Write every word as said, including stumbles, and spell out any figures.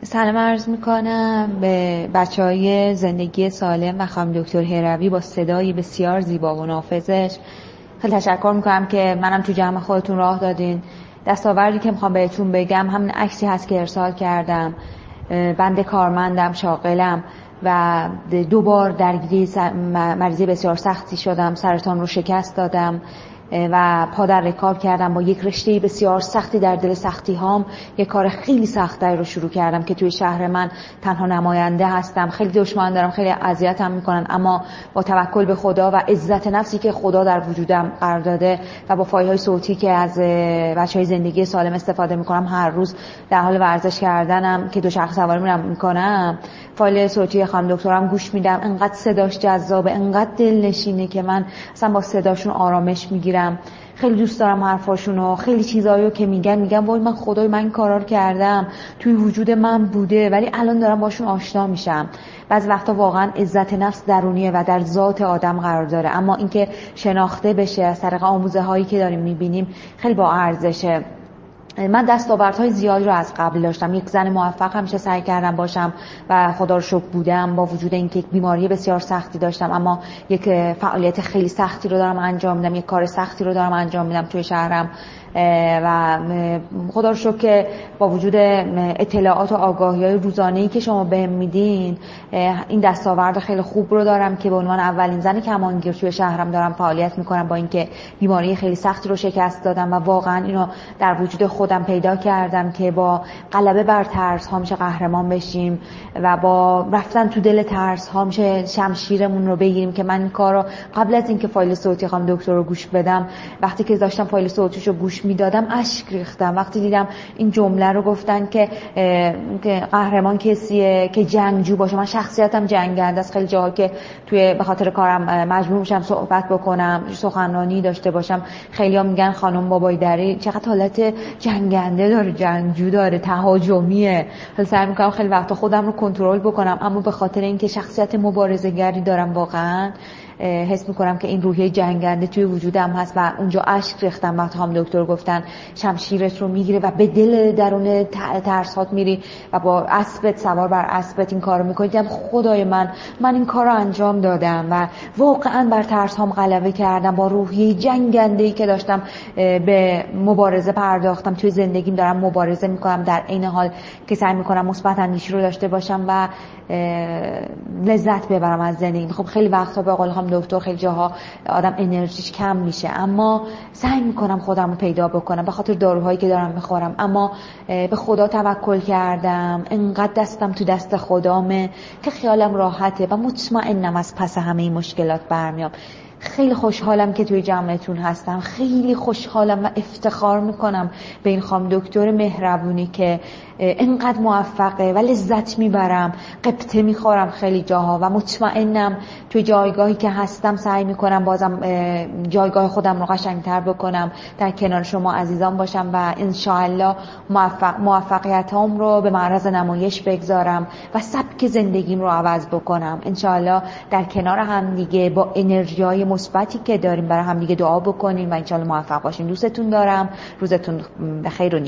سلام عرض میکنم به بچه های زندگی سالم و خانم دکتر هروی با صدای بسیار زیبا و نافذش. خیلی تشکر میکنم که منم تو جمع خودتون راه دادین. دستاوردی که میخوام بهتون بگم همین عکسی هست که ارسال کردم. بنده کارمندم، شاغلم و دو بار درگیری مریضی بسیار سختی شدم. سرطان رو شکست دادم و پا در رکاب کردم. با یک رشته بسیار سختی در دل سختی هام یک کار خیلی سختی رو شروع کردم که توی شهر من تنها نماینده هستم. خیلی دشمن دارم، خیلی اذیتم میکنن، اما با توکل به خدا و عزت نفسی که خدا در وجودم قرار داده و با فایل های صوتی که از بچهای زندگی سالم استفاده میکنم، هر روز در حال ورزش کردنم که دوچرخه سواری میرم میکنم، فایل صوتی خانم دکترم گوش میدم. انقدر صداش جذابه، انقدر دلنشینه که من اصلا با صداشون آرامش میگیرم. خیلی دوست دارم حرفاشونو. خیلی چیزاییو که میگن میگم وای من خدای من این کارا رو کردم، توی وجود من بوده، ولی الان دارم باشون آشنا میشم. بعضی وقتا واقعا عزت نفس درونیه و در ذات آدم قرار داره، اما اینکه شناخته بشه از طریق آموزه هایی که داریم میبینیم خیلی با ارزشه. من دستاوردهای زیادی رو از قبل داشتم. یک زن موفق همیشه سعی کردم باشم و خدا رو شکر بودم، با وجود اینکه یک بیماری بسیار سختی داشتم، اما یک فعالیت خیلی سختی رو دارم انجام میدم، یک کار سختی رو دارم انجام میدم توی شهرم و خدا رو شکر که با وجود اطلاعات و آگاهی‌های روزانه‌ای که شما بهم میدین این دستاورد خیلی خوب رو دارم که به عنوان اولین زن کمانگیر توی شهرم دارم فعالیت میکنم، با اینکه بیماری خیلی سختی رو شکست دادم و واقعا اینو در وجود خودم پیدا کردم که با غلبه بر ترس ها میشه قهرمان بشیم و با رفتن تو دل ترس ها میشه شمشیرمون رو بگیریم. که من این کارو قبل از اینکه فایل صوتی خانم دکتر رو گوش بدم، وقتی که داشتم فایل صوتیشو گوش میدادم اشک ریختم وقتی دیدم این جمله رو گفتن که که قهرمان کسیه که جنگجو باشه. من شخصیتم جنگنده است. خیلی جاها که توی به خاطر کارم مجبور میشم صحبت بکنم، سخنرانی داشته باشم، خیلی‌ها میگن خانم بابای دری چقدر حالت جنگنده داره، جنگجو داره، تهاجمیه. خیلی سعی میکنم خیلی وقتا خودم رو کنترل بکنم، اما به خاطر اینکه شخصیت مبارزه‌گری دارم واقعا حس میکنم که این روحیه جنگنده توی وجودم هست و اونجا اشک ریختم وقتی هم دکتر گفتن شمشیرت رو میگیره و به دل درون ترسات میری و با اسبت سوار بر اسبت این کارو میکنی. دیدم خدای من من این کارو انجام دادم و واقعا بر ترس هم غلبه کردم. با روحیه جنگنده‌ای که داشتم به مبارزه پرداختم. توی زندگیم دارم مبارزه میکنم، در عین حال که سعی میکنم مثبت اندیشی رو داشته باشم و لذت ببرم از زندگی. خب خیلی وقتا به قول هم دکتر خیلی جاها آدم انرژیش کم میشه، اما سعی میکنم خودم رو پیدا بکنم به خاطر داروهایی که دارم میخورم، اما به خدا توکل کردم. انقدر دستم تو دست خدامه که خیالم راحته و مطمئنم از پس همه این مشکلات برمیام. خیلی خوشحالم که توی جمعتون هستم. خیلی خوشحالم و افتخار میکنم به این خانم دکتر مهربونی که اینقدر موفقه و لذت میبرم، قبطه میخورم خیلی جاها و مطمئنم توی جایگاهی که هستم سعی میکنم بازم جایگاه خودم رو قشنگتر بکنم، در کنار شما عزیزان باشم و انشاءالله موفق موفقیتام رو به معرض نمایش بگذارم و سبک زندگیم رو عوض بکنم. انشاءالله در کنار هم دیگه با انرژیای مثبتی که داریم برای هم دیگه دعا بکنیم و انشاءالله موفق باشیم. دوستتون دارم. روزتون بخیر و